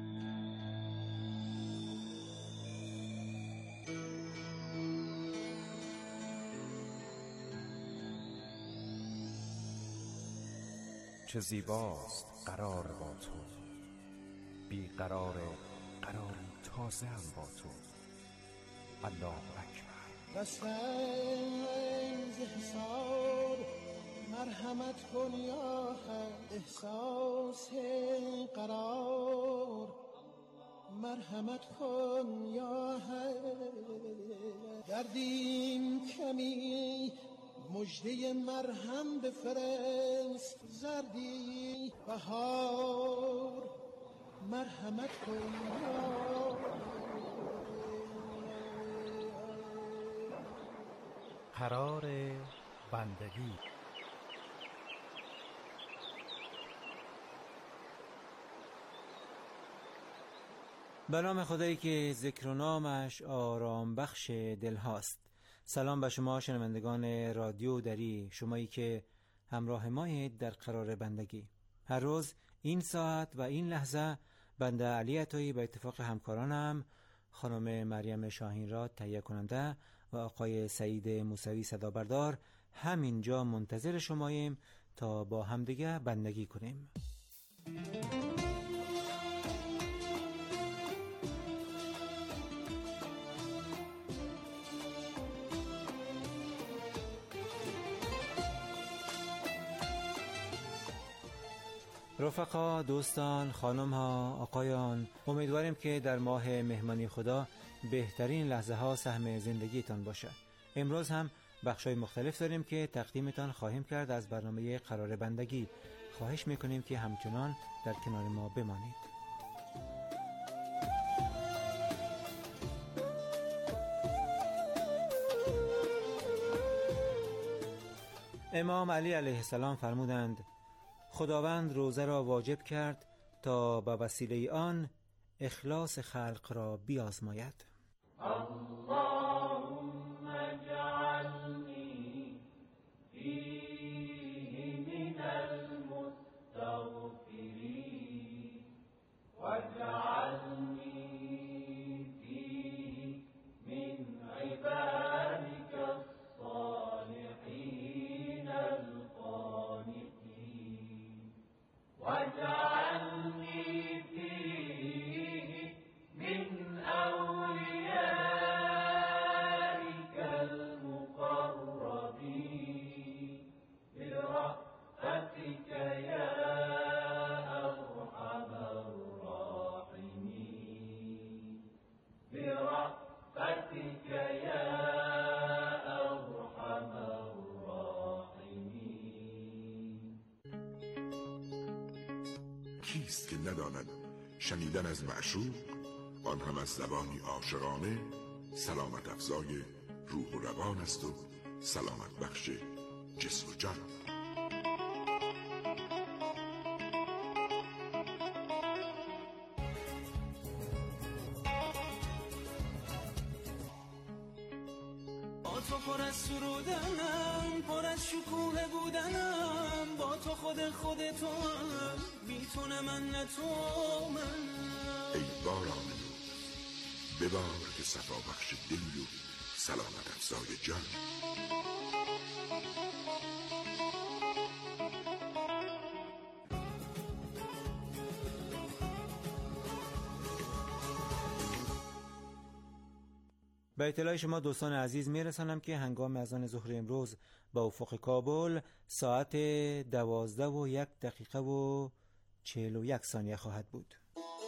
چه زیباست قرار با تو، بی قرار قراری تازه هم با تو. الله اکبر. قسم ز حساب مرحمت کن یا حق، احساس قرار مرحمت کن یا حق. دردیم کمی مجده مرهم بفرست، زردی بهار مرحمت کن یا قرار بندگی. به نام خدایی که ذکر و نامش آرام بخش دل هاست. سلام به شما شنوندگان رادیو دری، شمایی که همراه مایید در قرار بندگی. هر روز این ساعت و این لحظه بنده علی عطایی به اتفاق همکارانم خانم مریم شاهین را تهیه کننده و آقای سعید موسوی صدابردار همینجا منتظر شماییم تا با همدیگه بندگی کنیم. رفقا، دوستان، خانم ها، آقایان، امیدواریم که در ماه مهمانی خدا بهترین لحظه ها سهم زندگیتان باشه. امروز هم بخشای مختلف داریم که تقدیمتان خواهیم کرد از برنامه قرار بندگی. خواهش میکنیم که همچنان در کنار ما بمانید. امام علی علیه السلام فرمودند خداوند روزه را واجب کرد تا به وسیله آن اخلاص خلق را بیازماید. اللهم اجعلنی فیه من المستغفرین واجعلنی فیه من عبادک الصالحین القانتین واجعلنی فیه من أوليائك المقربين برحمتك يا أرحم الراحمين برحمتك يا أرحم الراحمين. کیست که نداند شنیدن از معشوق، آن هم از زبانی عاشقانه، سلامت افزای روح و روان است و سلامت بخش جسم و جان. با تو پر از سرودنم، پر از شکوه بودنم، با تو خودتو هم میتونه من نه تو من. ای باران نور، ببار که صفا بخش دلی و سلامت افزای جان. به اطلاع شما دوستان عزیز میرسانم که هنگام اذان ظهر امروز با افق کابل ساعت 12:01 خواهد بود.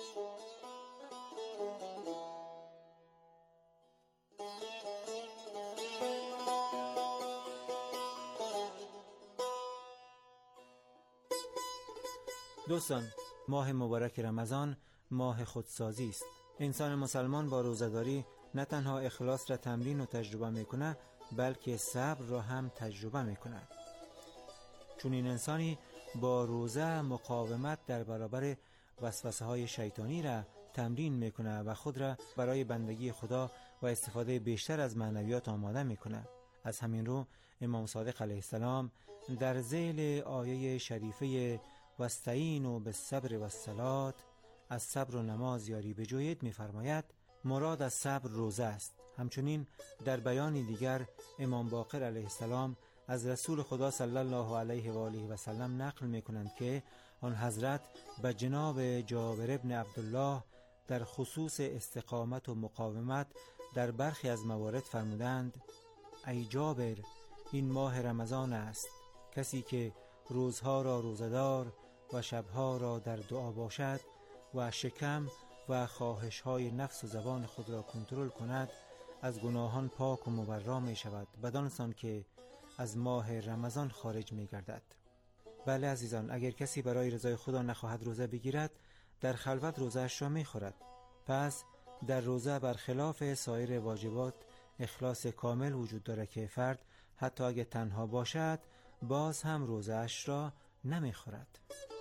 دوستان، ماه مبارک رمضان ماه خودسازی است. انسان مسلمان با روزه‌داری نه تنها اخلاص را تمرین و تجربه میکنه، بلکه صبر را هم تجربه میکنه. چون این انسانی با روزه مقاومت در برابر وسوسه های شیطانی را تمرین میکنه و خود را برای بندگی خدا و استفاده بیشتر از معنویات آماده میکنه. از همین رو امام صادق علیه السلام در ذیل آیه شریفه واستعینوا بالصبر والصلاة، از صبر و نماز یاری بجویید، میفرماید مراد از صبر روزه است. همچنین در بیانی دیگر امام باقر علیه السلام از رسول خدا صلی الله علیه و آله و سلم نقل میکنند که آن حضرت به جناب جابر ابن عبدالله در خصوص استقامت و مقاومت در برخی از موارد فرمودند: ای جابر، این ماه رمضان است، کسی که روزها را روزدار و شبها را در دعا باشد و شکم و خواهشهای نفس و زبان خود را کنترل کند، از گناهان پاک و مبرا می شود، بدانسان که از ماه رمضان خارج می گردد. بله عزیزان، اگر کسی برای رضای خدا نخواهد روزه بگیرد، در خلوت روزه‌اش را می خورد. پس در روزه برخلاف سایر واجبات اخلاص کامل وجود داره که فرد حتی اگر تنها باشد باز هم روزه‌اش را نمی خورد.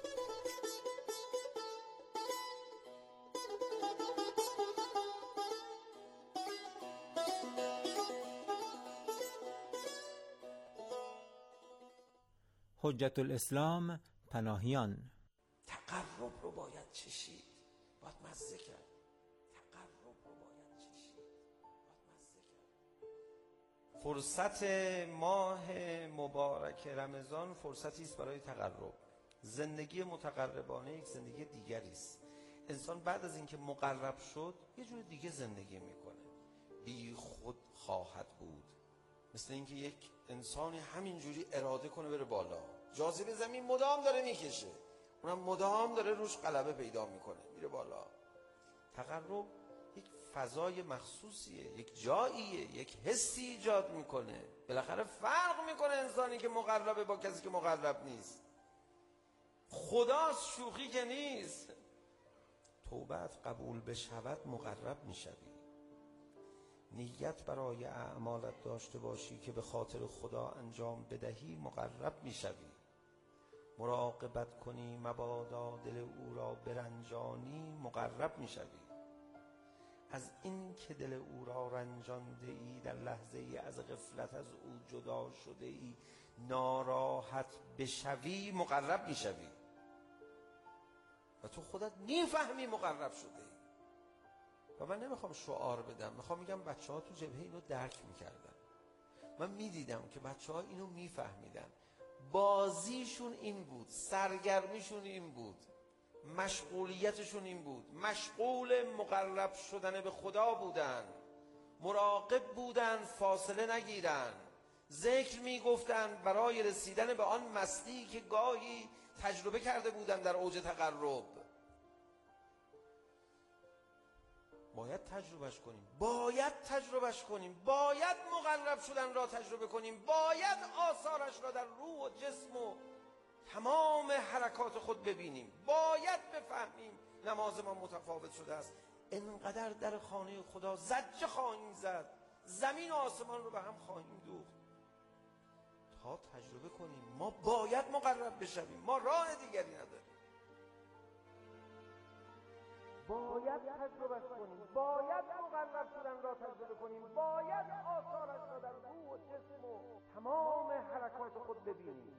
حجت الاسلام پناهیان. تقرب رو باید چشید، باید مزه کرد. تقرب رو باید چشید، باید مزه کرد. فرصت ماه مبارک رمضان فرصتی است برای تقرب. زندگی متقربانه یک زندگی دیگری است. انسان بعد از اینکه مقرب شد یه جور دیگه زندگی میکنه. بی خود خواهد بود. مثل اینکه یک انسانی همینجوری اراده کنه بره بالا، جاذبه زمین مدام داره میکشه، اونم مدام داره روش غلبه پیدا میکنه، میره بالا. تقرب یک فضای مخصوصیه، یک جاییه، یک حسی ایجاد میکنه. بالاخره فرق میکنه انسانی که مقربه با کسی که مقرب نیست. خداست، شوخی که نیست. توبت قبول بشود مقرب میشوی. نیت برای اعمالت داشته باشی که به خاطر خدا انجام بدهی مقرب میشوی. مراقبت کنی مبادا دل او را برنجانی مقرب میشوی. از این که دل او را رنجانده ای، در لحظه ای از غفلت از او جدا شده ای، ناراحت بشوی مقرب میشوی و تو خودت میفهمی مقرب شده ای. و من نمیخوام شعار بدم، میخوام میگم بچه ها تو جبهه اینو درک میکردن. من میدیدم که بچه ها اینو میفهمیدن. بازیشون این بود، سرگرمیشون این بود، مشغولیتشون این بود. مشغول مقرب شدن به خدا بودن، مراقب بودن فاصله نگیرن، ذکر میگفتن برای رسیدن به آن مستی که گاهی تجربه کرده بودن در اوج تقرب. باید تجربهش کنیم، باید مقرب شدن را تجربه کنیم، باید آثارش را در روح و جسم و تمام حرکات خود ببینیم، باید بفهمیم نماز ما متفاوت شده است. انقدر در خانه خدا زجه خواهیم زد، زمین و آسمان رو به هم خواهیم دوخت تا تجربه کنیم. ما باید مقرب بشویم، ما راه دیگری نداریم. باید تجربه کنیم، باید مقرب شدن را تجربه کنیم، باید آثارش را در روح و جسم و تمام حرکات خود ببینیم.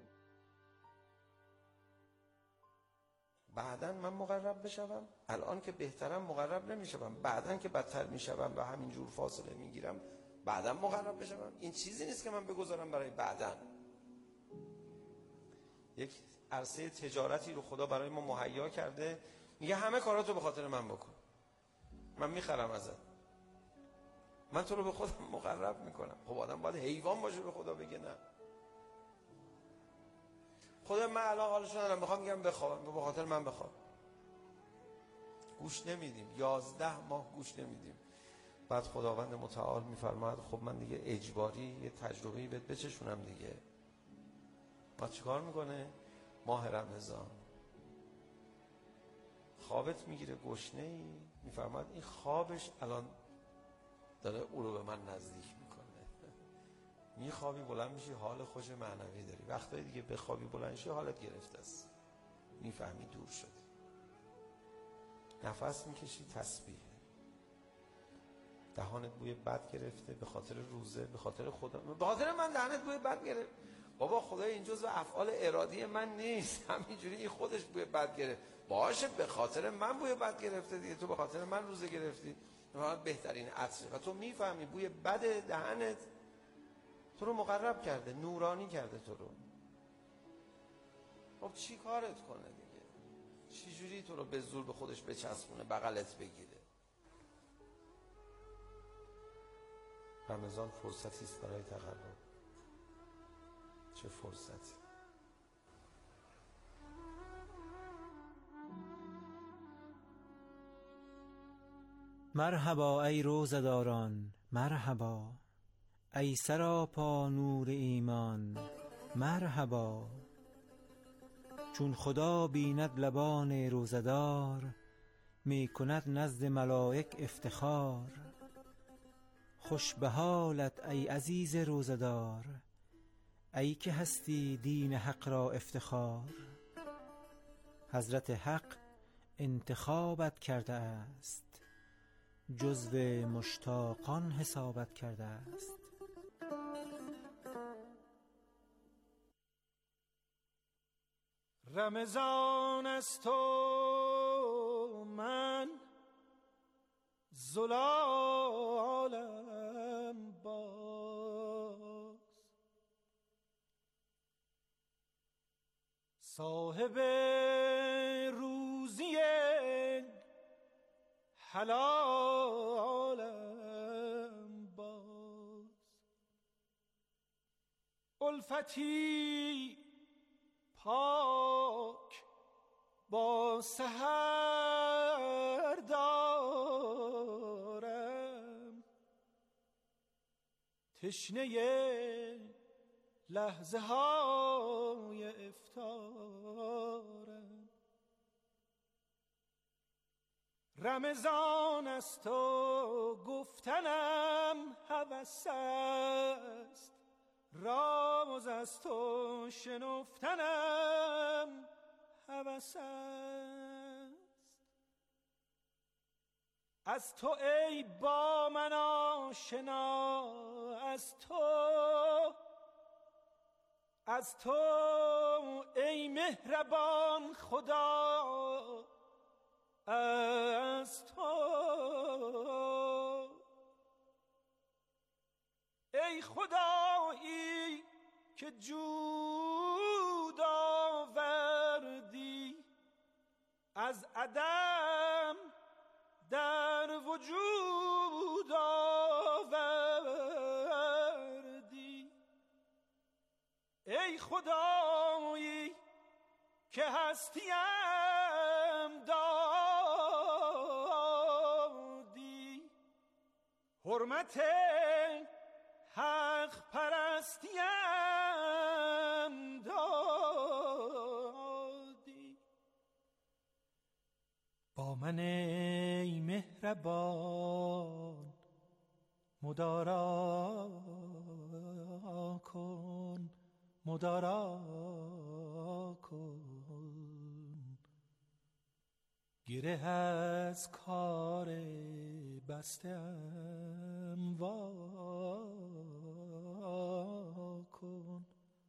بعدن من مقرب بشوم، الان که بهترم مقرب نمیشوم، بعدن که بدتر میشوم و همینجور فاصله میگیرم بعدن مقرب بشوم. این چیزی نیست که من بگذارم برای بعدن. یک عرصه تجارتی رو خدا برای ما مهیا کرده، میگه همه کاراتو به خاطر من بکن، من میخرم ازت، من تو رو به خودم مقرب میکنم. خب آدم باید حیوان باشه به خدا بگه نه. خدا من الان حالش ندارم، میخوام میگم بخوابم، به خاطر من بخواب. گوش نمیدیم، 11 ماه گوش نمیدیم. بعد خداوند متعال میفرماید خب من دیگه اجباری یه تجربه‌ای بهت بچشونم دیگه. ما چیکار میکنه؟ ماه رمضان خوابت میگیره گشنه‌ای، میفرماید این خوابش الان داره او رو به من نزدیک میکنه. میخوابی بلند میشی حال خوش معنوی داری، وقتایی دیگه بخوابی بلند شی حالت گرفته است، میفهمی دور شدی. نفس میکشی تسبیحه. دهانت بوی بد گرفته به خاطر روزه، به خاطر خدا، به خاطر من دهنت بوی بد گرفت. بابا خدای این جزء افعال ارادی من نیست، همینجوری این خودش بوی بد گرفت. باشه به خاطر من بوی بد گرفته دیگه، تو به خاطر من روزه گرفتی. بهترین عطره و تو میفهمی بوی بد دهنت تو رو مقرب کرده، نورانی کرده تو رو. خب چی کارت کنه دیگه؟ چی جوری تو رو به زور به خودش بچسبونه، بغلت بگیره؟ رمضان فرصتی است برای تقرب. چه فرصتی! مرحبا ای روزه‌داران، مرحبا ای سراپا نور ایمان، مرحبا. چون خدا بیند لبان روزه‌دار، می کند نزد ملائک افتخار. خوش به حالت ای عزیز روزه‌دار، ای که هستی دین حق را افتخار. حضرت حق انتخابت کرده است، جزو مشتاقان حسابت کرده است. رمضان است و من زلالم باز، صاحب روزی حلالم باز. الفتی پاک با سحر دارم، تشنه لحظه های افطارم. رمضان است و گفتنم هوس است، راز است و شنفتنم هوس است. از تو ای با من آشنا، از تو ای مهربان خدا، از تو ای خدایی که جود آوردی، از عدم در وجود آوردی. ای خدایی که هستیم دادی، حرمت حق پرستیم دادی. با من ای مهربان مدارا کن، مدارا کن. گره از کار بستم وا کن.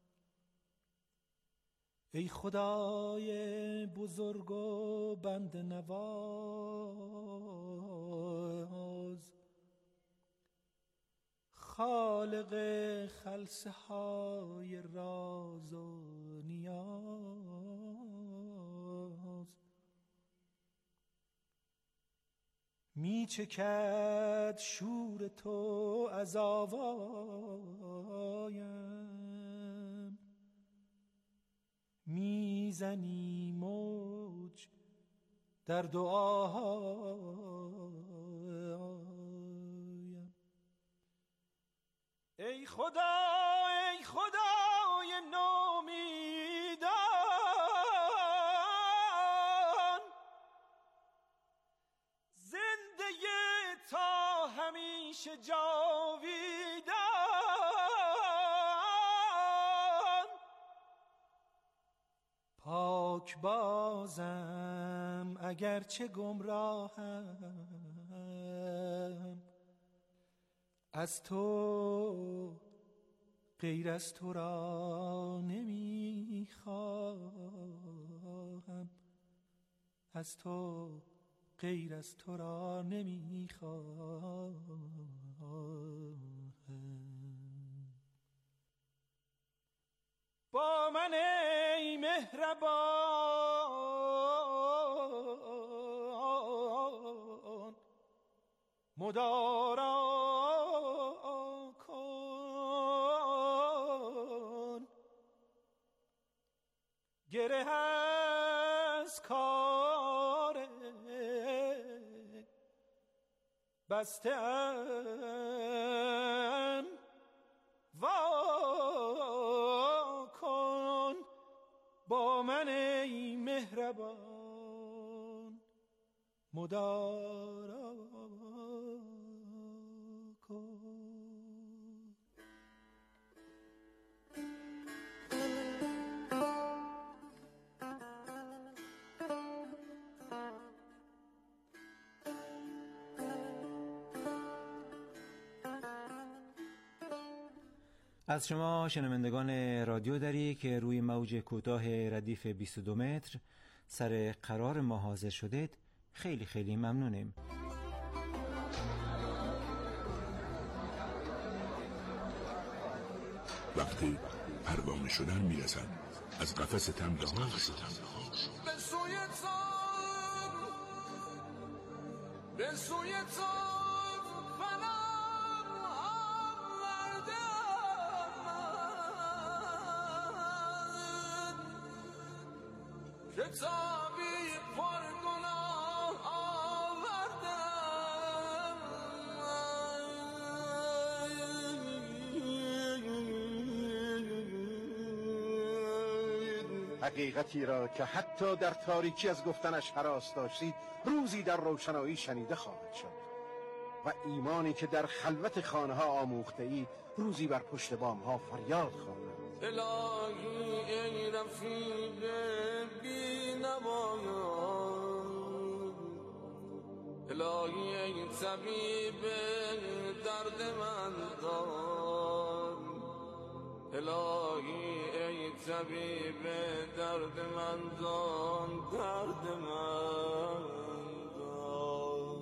ای خدای بزرگ و بنده نواز، خالق خلسه های راز و نیاز. می چکد شور تو از آوایم، میزنی موج در دعایم. ای خدا، ای خدای نومیدان، زنده تا همیشه جاویدان. پاک بازم اگرچه گمراهم، از تو غیر از تو را نمیخواهم، از تو غیر از تو را نمیخواهم. با من ای مهربان مدارا کن، گره از کار بسته ام وا کن. با من ای مهربان مدارا کن. از شما شنوندگان رادیو دری که روی موج کوتاه ردیف 22 متر سر قرار ما حاضر شدید خیلی خیلی ممنونیم. وقتی پروانه شدن میرسد از قفس تمره ها به سوی تاب، به سوی تاب فنم آوردم که تابی پر گناه آوردم. حقیقتی را که حتی در تاریکی از گفتنش هراس داشتید روزی در روشنایی شنیده خواهد شد و ایمانی که در خلوت خانه ها آموخته اید روزی بر پشت بام ها فریاد خواهد. الهی ای رفیق بی نوایان، الهی ای طبیب درد من دان، الهی ای طبیب درد من دان، درد من دان.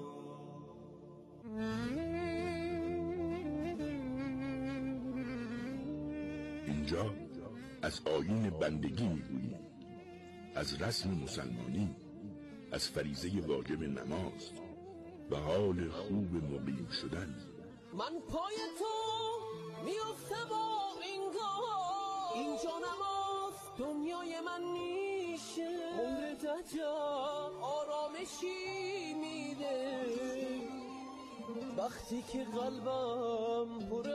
اینجا از آیین بندگی میگوییم، از رسم مسلمانی، از فریضه واجب نماز و حال خوب مقیم شدن. من پای تو میفته با انگار، اینجا نماز دنیای من میشه، عمر دجا آرامشی میده وقتی که قلبم پر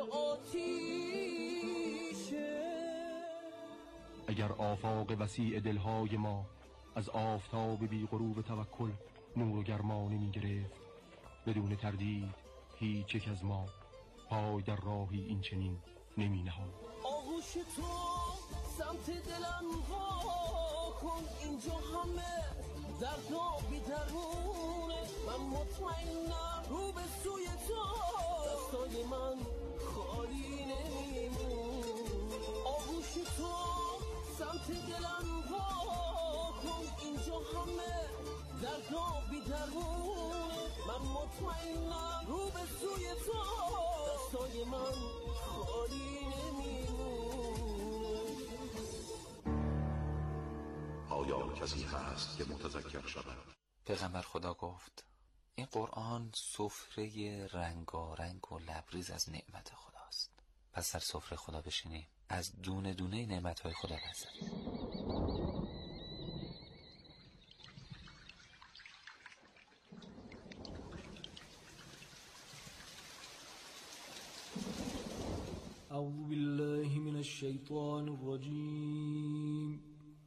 آتیشه. اگر آفاق وسیع دلهای ما از آفتاب بی غروب توکل نور و گرما نمی گرفت، بدون تردید هیچ یک از ما پای در راهی این چنین نمی نهاد. آغوش تو سمت دلم وا کن، اینجا همه درد و بی‌درمونه، من مطمئنم رو به سوی تو دستای من خالی نمیمون. آغوش تو سمت دلم وا کن، اینجا همه درد و بی‌درمونه، من مطمئنم رو به سوی تو دستای من خالی نمیمون. آیا کسی هست که متذکر شود؟ پیغمبر خدا گفت این قرآن سفره رنگارنگ و لبریز از نعمت خداست، پس در سفره خدا بشینیم از دونه دونه نعمتهای خدا لذت. اعوذ بالله من الشیطان الرجیم.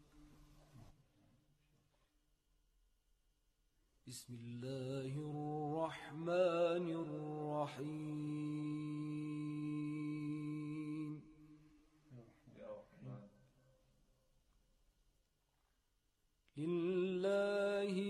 بسم الله الرحمن الرحیم. لله